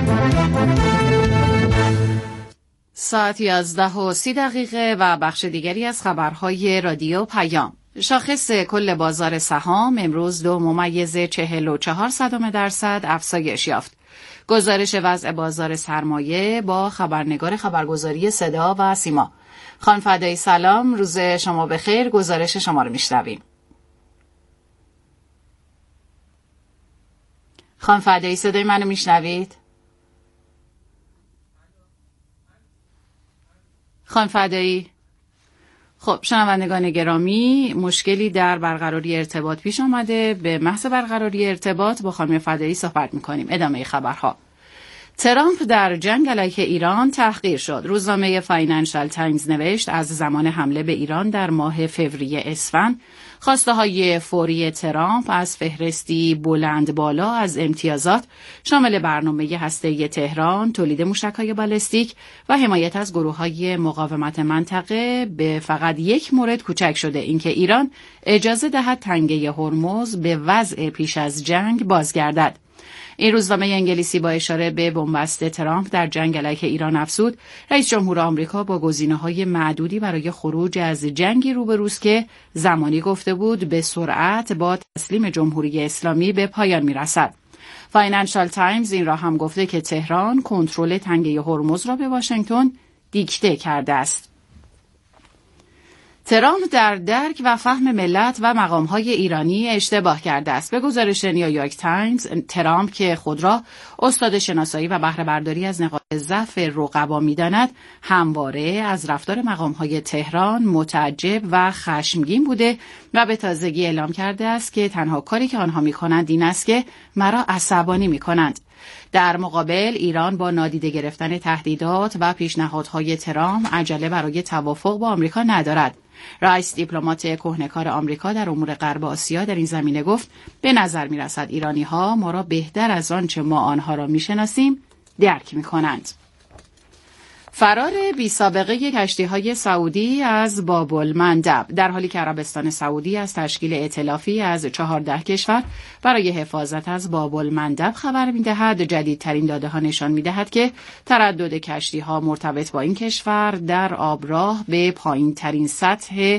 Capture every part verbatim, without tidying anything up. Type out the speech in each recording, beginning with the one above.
ساعت یازده و سی دقیقه و بخش دیگری از خبرهای رادیو پیام. شاخص کل بازار سهام امروز دو ممیز چهل و چهار صدم درصد افزایش یافت. گزارش وضع بازار سرمایه با خبرنگار خبرگزاری صدا و سیما. خانم فدایی سلام، روز شما بخیر. گزارش شما رو میشنویم. خانم فدایی صدای منو میشنوید؟ خانم فدایی؟ خب شنوندگان گرامی، مشکلی در برقراری ارتباط پیش آمده. به محض برقراری ارتباط با خانم فدایی صحبت میکنیم. ادامه خبرها. ترامپ در جنگ علیه ایران تحقیر شد. روزنامه فاینانشال تایمز نوشت از زمان حمله به ایران در ماه فوریه اسفند خواسته های فوری ترامپ از فهرستی بلند بالا از امتیازات شامل برنامه هسته‌ای تهران، تولید موشک‌های بالستیک و حمایت از گروه‌های مقاومت منطقه به فقط یک مورد کوچک شده، اینکه ایران اجازه دهد تنگه هرمز به وضع پیش از جنگ بازگردد. این روزنامه انگلیسی با اشاره به بنبست ترامپ در جنگ علیه ایران افزود رئیس جمهور آمریکا با گزینه‌های معدودی برای خروج از جنگی روبروست که زمانی گفته بود به سرعت با تسلیم جمهوری اسلامی به پایان می‌رسد. فاینانشال تایمز این را هم گفته که تهران کنترل تنگه هرمز را به واشنگتن دیکته کرده است. ترامپ در درک و فهم ملت و مقام‌های ایرانی اشتباه کرده است. به گزارش نیویورک تایمز، ترامپ که خود را استاد شناسایی و بهره برداری از نقاط ضعف رقبا می‌داند، همواره از رفتار مقام‌های تهران متعجب و خشمگین بوده و به تازگی اعلام کرده است که تنها کاری که آنها می‌کنند این است که مرا عصبانی می‌کنند. در مقابل ایران با نادیده گرفتن تهدیدات و پیشنهادهای ترامپ عجله برای توافق با آمریکا ندارد. رئیس دیپلمات کهنه‌کار آمریکا در امور غرب آسیا در این زمینه گفت به نظر می‌رسد ایرانی‌ها ما را بهتر از آنچه ما آنها را می‌شناسیم درک می‌کنند. فرار بی سابقه کشتی‌های سعودی از باب المندب، در حالی که عربستان سعودی از تشکیل ائتلافی از چهارده کشور برای حفاظت از باب المندب خبر می‌دهد، جدیدترین داده‌ها نشان می‌دهد که تردد کشتی‌ها مرتبط با این کشور در آبراه به پایین‌ترین سطح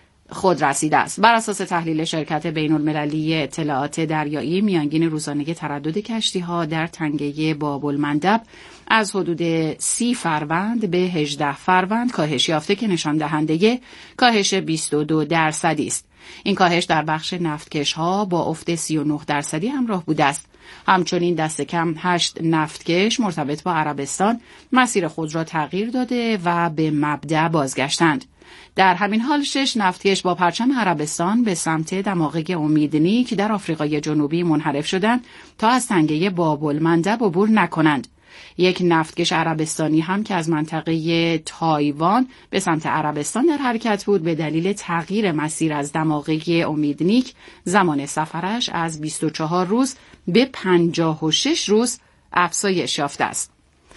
خود رسیده است. بر اساس تحلیل شرکت بین‌المللی اطلاعات دریایی، میانگین روزانه تردد کشتی‌ها در تنگه باب المندب از حدود سی فروند به هجده فروند کاهش یافته که نشان دهنده کاهش بیست و دو درصدی است. این کاهش در بخش نفتکش‌ها با افت سی و نه درصدی همراه بوده است. همچنین دست کم هشت نفتکش مرتبط با عربستان مسیر خود را تغییر داده و به مبدأ بازگشتند. در همین حال شش نفتکش با پرچم عربستان به سمت دماغه امیدنیک در آفریقای جنوبی منحرف شدند تا از تنگه باب المندب عبور نکنند. یک نفتکش عربستانی هم که از منطقه تایوان به سمت عربستان در حرکت بود به دلیل تغییر مسیر از دماغه امیدنیک زمان سفرش از بیست و چهار روز به پنجاه و شش روز افزایش یافته است.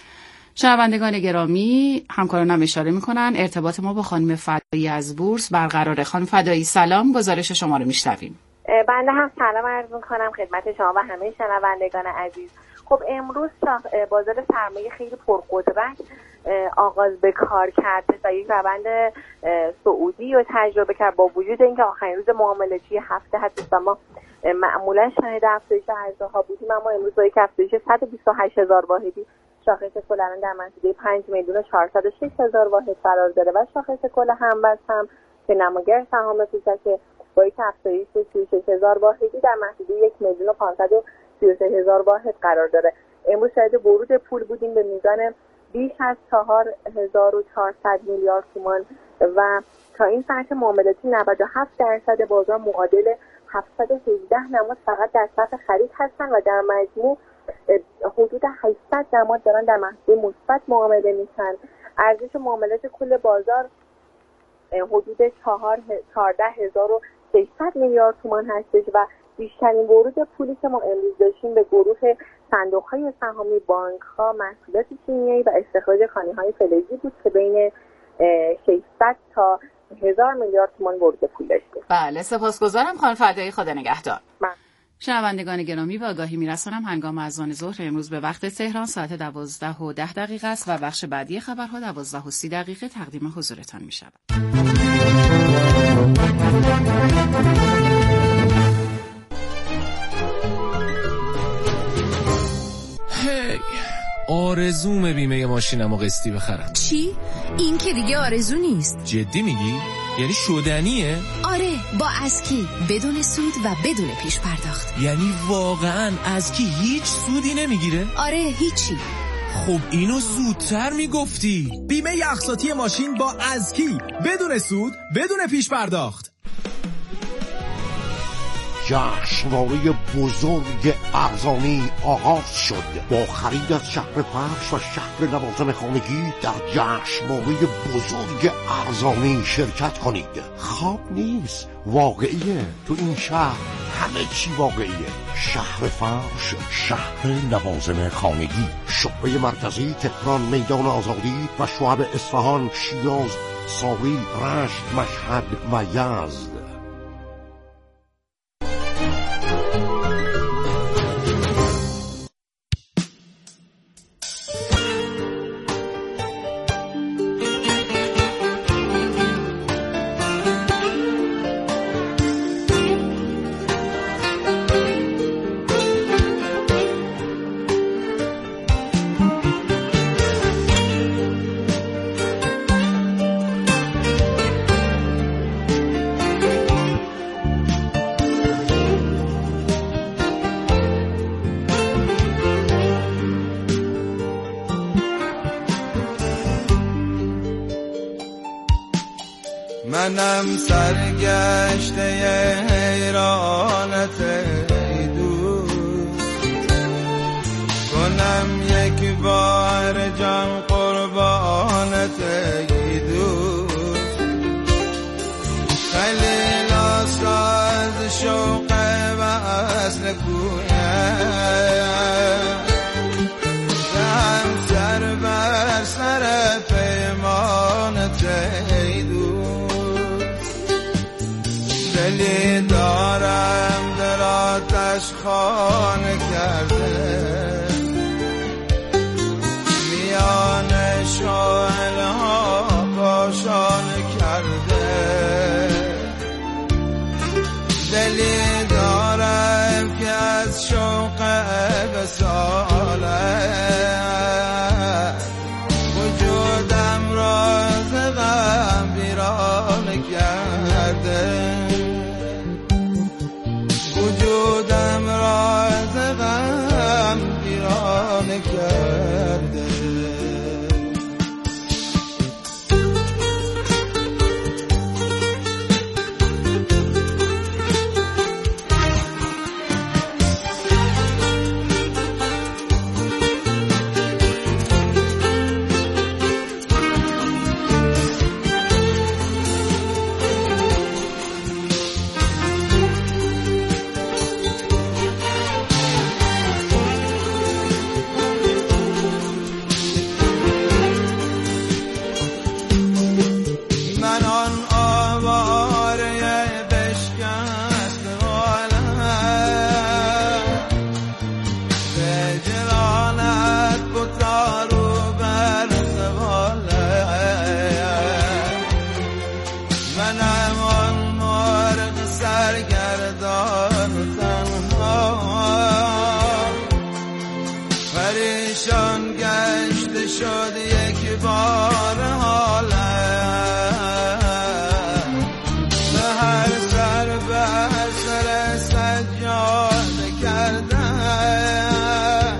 شنوندگان گرامی، همکارانم اشاره می‌کنن ارتباط ما با خانم فدایی از بورس برقراره. خانم فدایی سلام، گزارش شما رو میشنویم. بنده هم سلام عرض می‌کنم خدمت شما و همه شنوندگان عزیز. خب امروز بازار سرمایه خیلی پرقدرت آغاز به کار کرد و یک روند صعودی رو تجربه کرد با وجود اینکه آخرین روز معامله‌ای هفته هست و ما معمولا شاهد افزایش ارزها بودیم، اما امروز با یک افزایش صد و بیست و هشت هزار واحدی شاخص کل الان در منطقه پنج میلیون و چهارصد و شش هزار واحد قرار داره و شاخص کل همبست هم که نماگر سهام کوچک با یک افزایش سی و شش هزار واحدی در منطقه یک میلیون و پانصد و سی و سه هزار واحد قرار داره. امروز شاهد ورود پول بودیم به میزان بیش از چهار هزار و چهارصد میلیارد تومان و تا این ساعت معاملاتی نود و هفت درصد بازار معادل هفتصد و هجده نماد فقط در صف خرید هستن و در مجموع حدود هشتصد نماد دارن در محصول مثبت معامله میشن. ارزش معاملات کل بازار حدود چهارده هزار و ششصد میلیارد تومان هستش و بیشترین ورود پولی که ما امروز داشتیم به گروه صندوق‌های سهامی، بانک‌ها، محصولات شیمیایی و استخراج کانی‌های فلزی بود که بین ششصد تا هزار میلیارد تومان ورود پول داشتیم. بله، سپاسگزارم خانم فدایی، خدا نگهدار. شنوندگان گرامی، با آگاهی میرسانم هنگام اذان ظهر امروز به وقت تهران ساعت دوازده و ده دقیقه است و بخش بعدی خبرها دوازده و سی دقیقه تقدیم حضورتان می شود. هی آرزوم بیمه ماشینم و قسطی بخرم. چی؟ این که دیگه آرزو نیست. جدی میگی؟ یعنی شدنیه؟ آره، با ازکی بدون سود و بدون پیش پرداخت. یعنی واقعا ازکی هیچ سودی نمیگیره؟ آره، هیچی. خب اینو زودتر میگفتی. بیمه اقساطی ماشین با ازکی بدون سود بدون پیش پرداخت. جشنواره بزرگ ارزانی آغاز شد. با خرید از شهر فرش و شهر لوازم خانگی در جشنواره بزرگ ارزانی شرکت کنید. خواب نیست، واقعیه. تو این شهر همه چی واقعیه. شهر فرش، شهر لوازم خانگی، شعبه مرکزی تهران، میدان آزادی و شعب اصفهان، شیراز، ساری، رشت، مشهد و یزد. منم سرگشته حیرانت ای دوست، کنم یک بار جان قربانت ای دوست. خیلی لاستاز شوق وصل کویم، دهم سر بر سر پیمانت ای دوست. دلی دارم در آتش خانه کرده، میان شعله ها کاشانه کرده. دلی دارم که از شوق وصالت وجودم را ز غم ویرانه کرده. وجودم را ز غم ویرانه کرده. شد یک بار حالم، به هر سر بر سر سجاده کردم،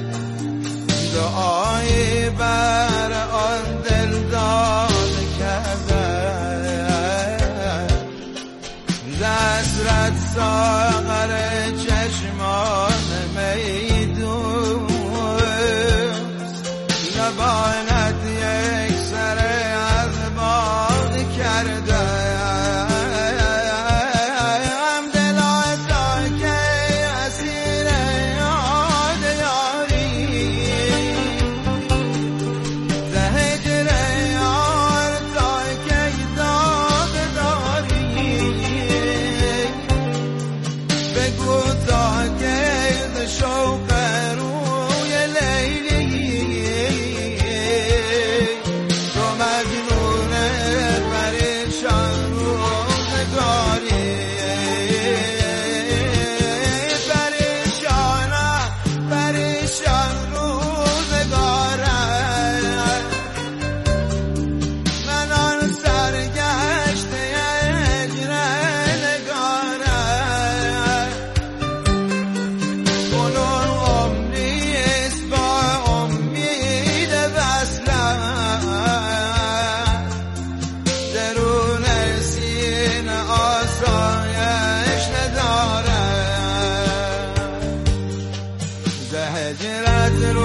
دعایی بر آن دل داده کردم. دسترد ساغر چشمان میدون، لبانت یک سر از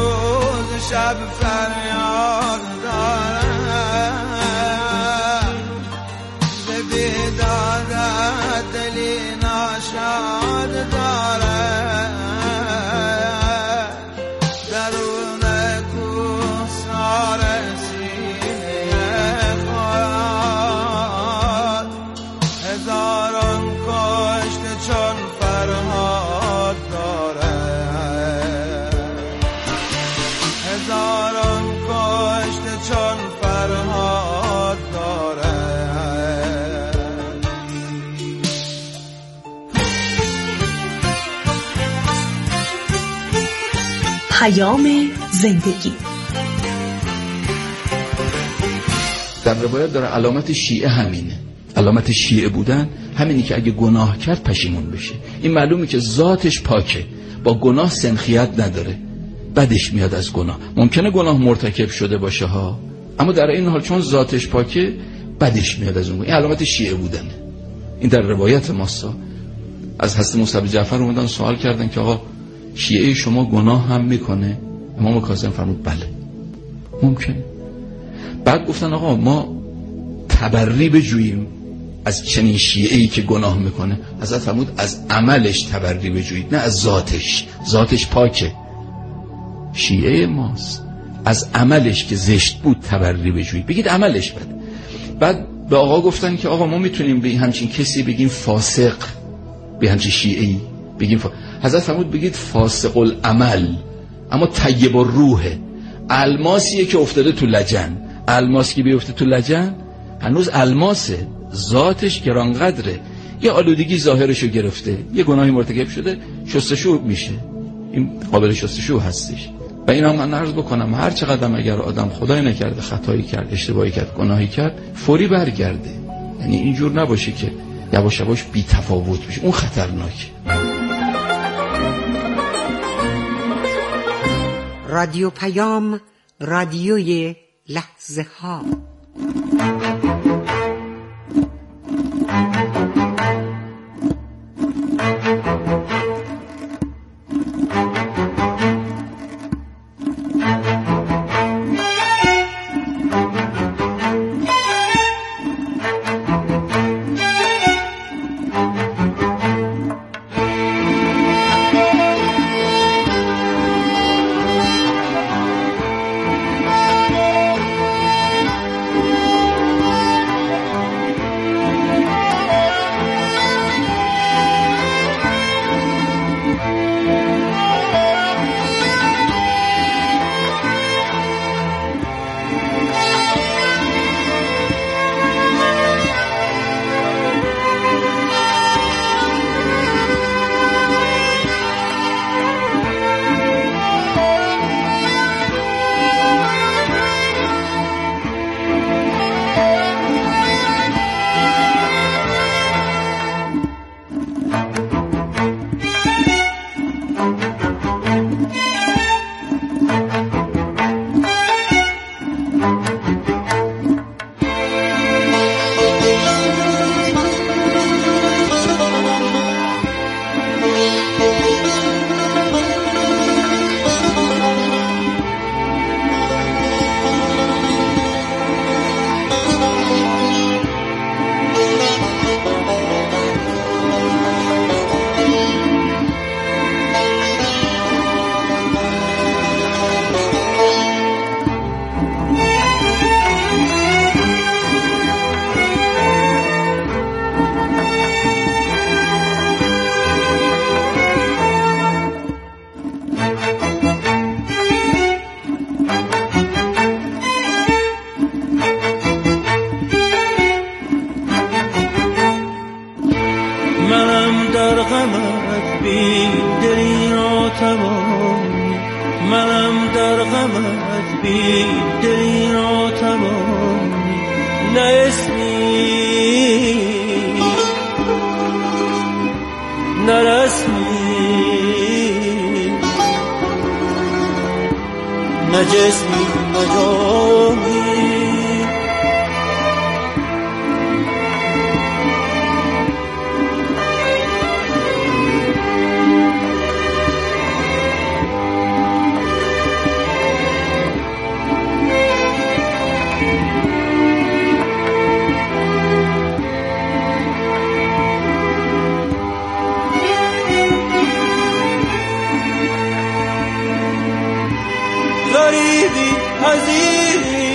روز شب فریاد دارم به بیدادت دلی ناشاد دارم درون کوسار سینه خود هزاران کشته چون فرهاد دارم هزاران کشته چون فرهاد دارم. پیام زندگی. در روایت داره علامت شیعه همینه، علامت شیعه بودن همینی که اگه گناه کرد پشیمون بشه. این معلومه که ذاتش پاکه، با گناه سنخیت نداره، بدش میاد از گناه. ممکنه گناه مرتکب شده باشه ها، اما در این حال چون ذاتش پاکه بدش میاد از اون. این علامت شیعه بودنه. این در روایت ماسا از حضرت موسی جعفر اومدن سوال کردن که آقا شیعه شما گناه هم میکنه؟ امام کاظم فرمود بله ممکنه. بعد گفتن آقا ما تبری بجوییم از چنین شیعه‌ای که گناه میکنه؟ حضرت فرمود از عملش تبری بجویید، نه از ذاتش. ذاتش پاکه، شیعه ماست، از عملش که زشت بود تبری بجویید، بگید عملش بده. بعد به آقا گفتن که آقا ما میتونیم به همچین کسی بگیم فاسق، به همچین شیعه‌ای بگیم فاسق؟ حضرت فرمود بگید فاسق العمل اما طیب الروحه. الماسیه که افتاده تو لجن، الماسی که بیفته تو لجن هنوز الماسه، ذاتش گرانقدره، یه آلودگی ظاهرشو گرفته، یه گناهی مرتکب شده، شستشو میشه، این قابل شستشو هستش. و این هم من عرض بکنم هر چقدر اگر آدم خدای نکرده خطایی کرد، اشتباهی کرد، گناهی کرد، فوری برگرده. یعنی اینجور نباشه که یواش یواش بی تفاوت بشه، اون خطرناکه. رادیو پیام، رادیوی لحظه ها. غریبی حزینی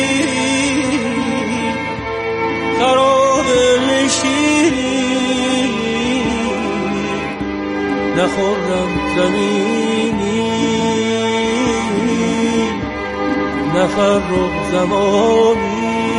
خراب نشینی نخوردم زمینی نفرق زمانی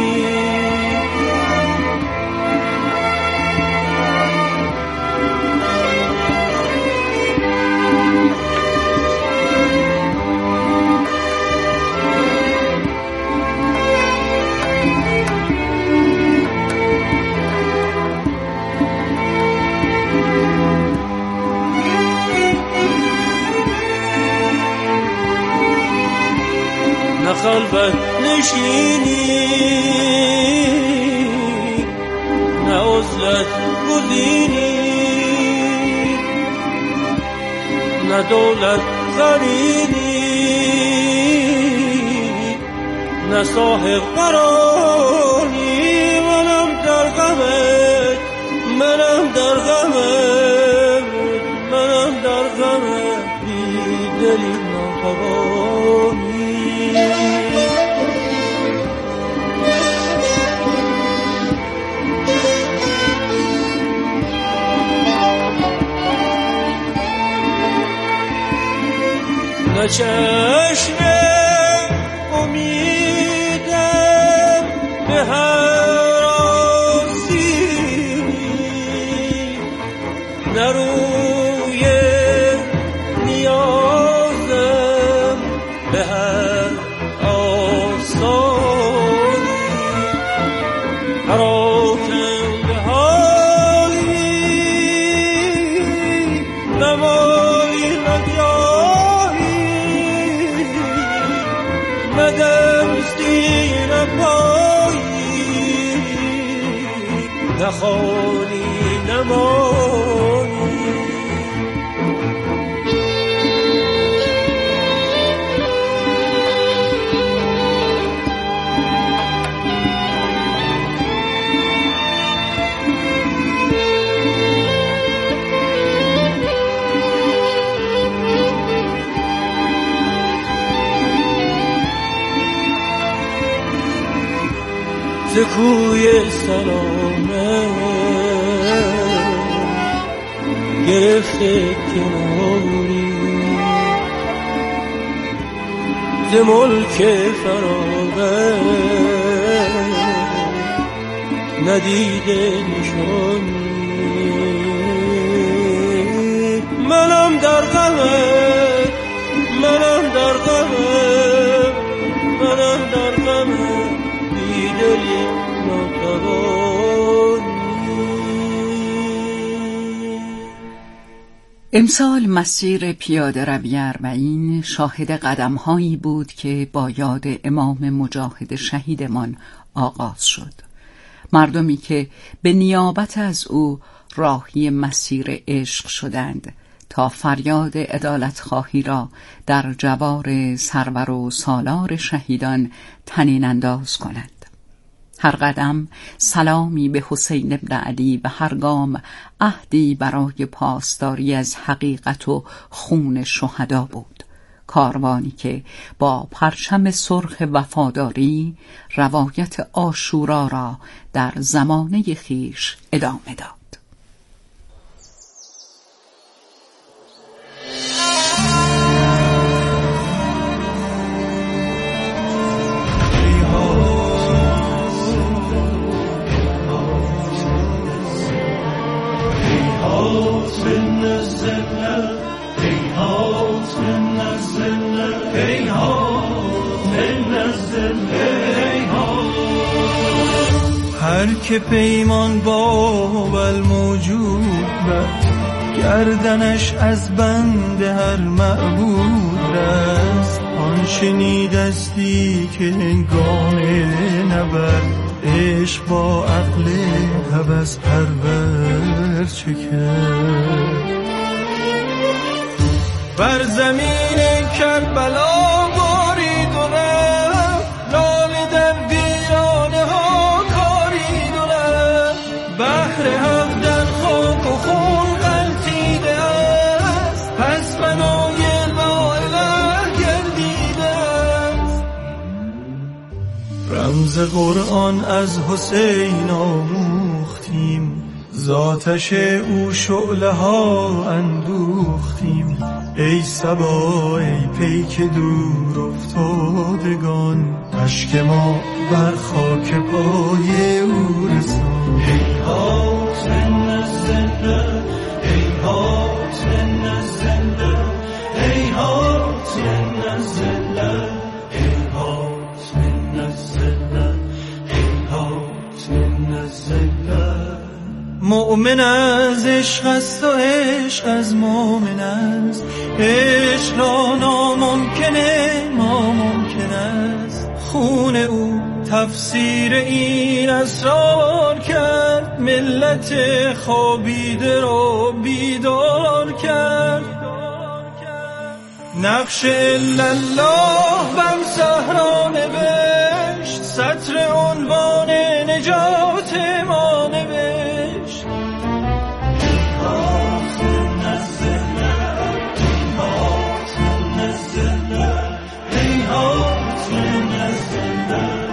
نه خلوت نشینی نه عزلت گزینی نه دولت خرینی نه صاحب قراری منم در غمت منم در غمت منم در غمت بی دلی ناخوانی نه چشم امیدم به هر آسیبی نه روی نیازم به هر آسانی هر آتم به حالی نمایی نجایی ندمستی نپایی نخوانی نمانی ز کوی سلامت گرفته کناری ز ملک فراغت ندیده نشانی منم در غمت منم در غمت منم در غمت بیدلی امسال مسیر پیاده روی اربعین شاهد قدم‌هایی بود که با یاد امام مجاهد شهیدمان آغاز شد. مردمی که به نیابت از او راهی مسیر عشق شدند تا فریاد عدالت خواهی را در جوار سرور و سالار شهیدان طنین انداز کنند. هر قدم سلامی به حسین ابن علی و هر گام عهدی برای پاسداری از حقیقت و خون شهدا بود. کاروانی که با پرچم سرخ وفاداری روایت عاشورا را در زمانه خیش ادامه داد. هر که پیمان با الموجود بد گردنش از بند هر معبود است آن شنیدستی که هنگام نبرد عشق با عقل هوس پرور چه کرد بر زمین کربلا بارید و رفت لاله در ویرانه ها کارید و رفت بحر افدن خاک و خون غلطیده است پس بنای لا اله گردیده رمز قرآن از حسین آموختیم، ذاتش او شعله ها اندوختیم. ای صبا ای پیک دور افتادگان، اشک ما بر خاک پای او رسان. هیهات من الزله، هیهات من الزله، هیهات من الزله، هیهات من الزله، هیهات من الزله. مؤمن از عشق است و عشق از مؤمن است، عشق را ناممکنه ما ممکن است. خون او تفسیر این اسرار کرد، ملت خوابیده را بیدار کرد. نقش الا الله بر صحرا نوشت، سطر عنوان نجات ما نوشت. هیهات من الزله، هیهات من الزله، هیهات من الزله،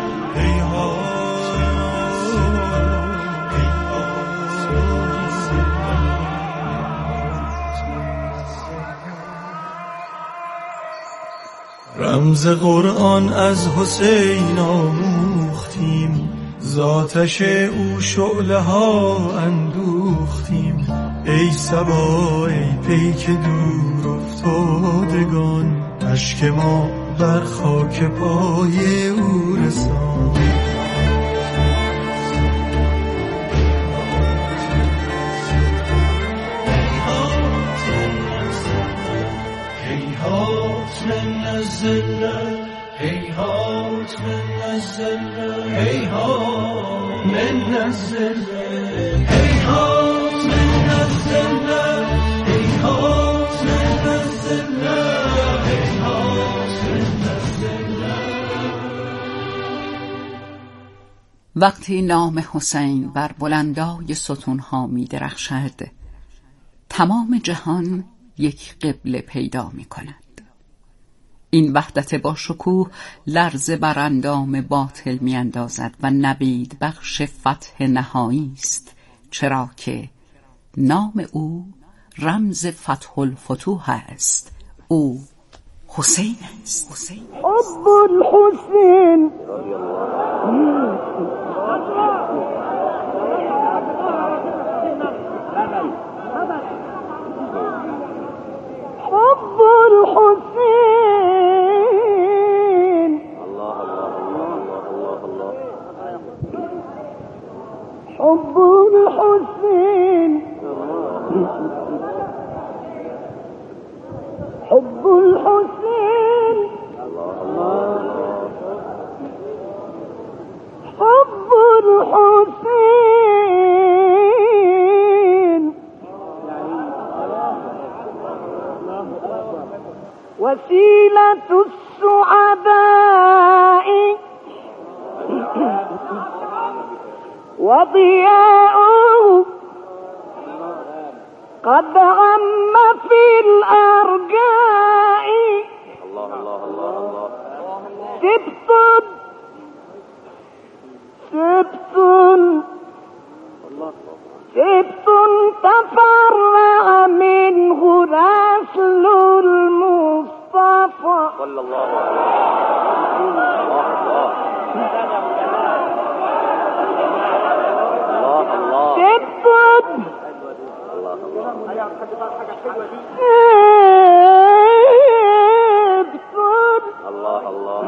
رمز قرآن از حسین آموختیم، ذاتش او شعله ها اندوختیم. ای صبا ای پیک دور افتادگان، اشک ما بر خاک پای او رسان. هیهات من الزله، هیهات من الزله، هیهات من الزله، هیهات من الزله، هیهات من الزله، هیهات من الزله. وقتی نام حسین بر بلندای ستونها می درخشد، تمام جهان یک قبله پیدا می کند. این وحدت با شکوه لرزه بر اندام باطل می اندازد و نوید بخش فتح نهایی است، چرا که نام او رمز فتح الفتوح است. او حسین است. حسین حب الحسین حب الحسين الله الله الله الله حب الحسين حب الحسين حب الحسين وسيلة السعداء وضياءه قد عم في الأرجاء. الله الله الله الله سبط سبط سبط تفرع منه نسل المصطفى صلى الله عليه وسلم. سبط الله الله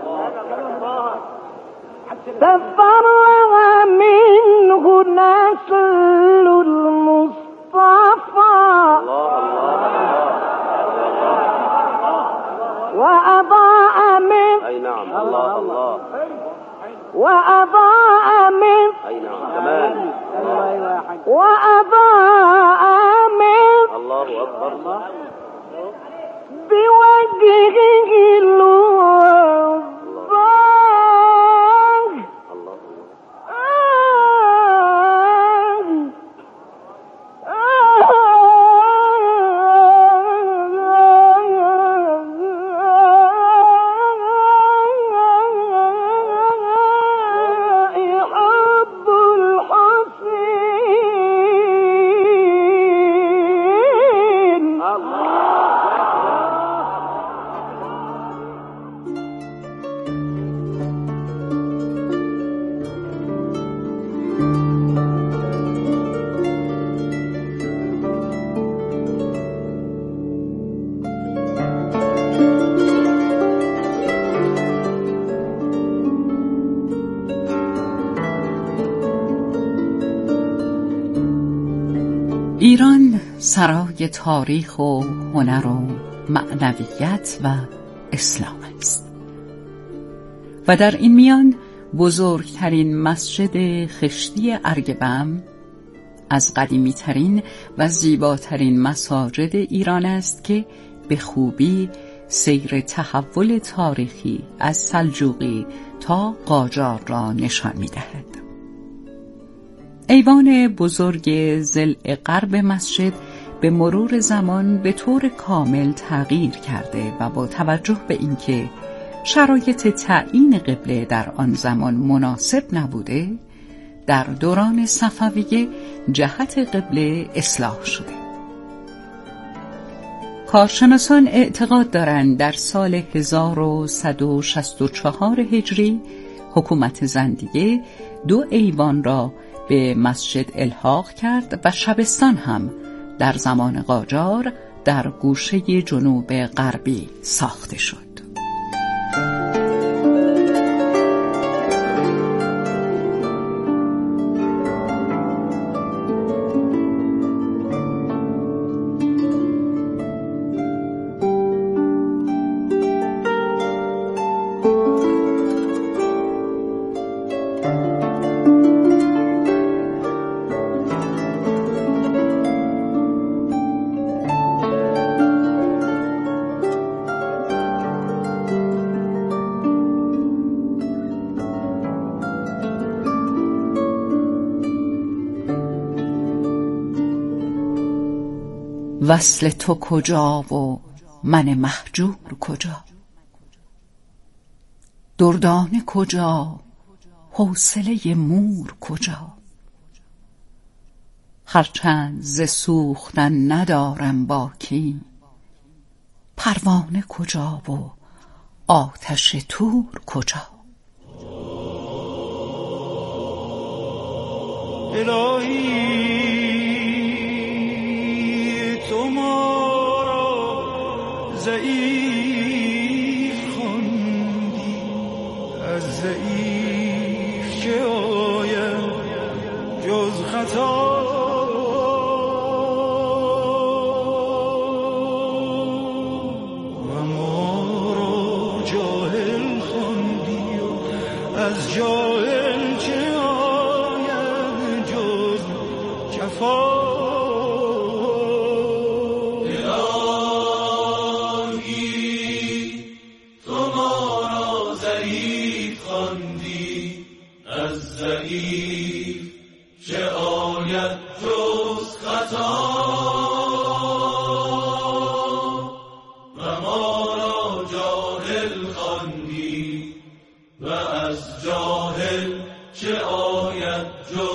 تفرع منه نسل المصطفى وأضاء من أي نعم الله الله وأضاء من أي نعم كمان وأضاء من الله أكبر بوجهه الوضاح. الله ایران سرای تاریخ و هنر و معنویت و اسلام است و در این میان بزرگترین مسجد خشتی ارگبم از قدیمی ترین و زیباترین مساجد ایران است که به خوبی سیر تحول تاریخی از سلجوقی تا قاجار را نشان می‌دهد. ایوان بزرگ ضلع غرب مسجد به مرور زمان به طور کامل تغییر کرده و با توجه به اینکه شرایط تعیین قبله در آن زمان مناسب نبوده، در دوران صفویه جهت قبله اصلاح شده. کارشناسان اعتقاد دارند در هزار و صد و شصت و چهار هجری حکومت زندیه دو ایوان را به مسجد الحاق کرد و شبستان هم در زمان قاجار در گوشه جنوب غربی ساخته شد. وصل تو کجا و من مهجور کجا؟ دردانه کجا؟ حوصله مور کجا؟ هرچند ز سوختن ندارم باکی، پروانه کجا و آتش تور کجا؟ الهی ضعیف خوندی، از ضعیف چه آید جز خطا؟ و ما را جاهل خوندی و از جاهل چه آید جز جفا؟ چه آید جز خطا؟ و ما را جاهل خواندی و از جاهل چه آید جز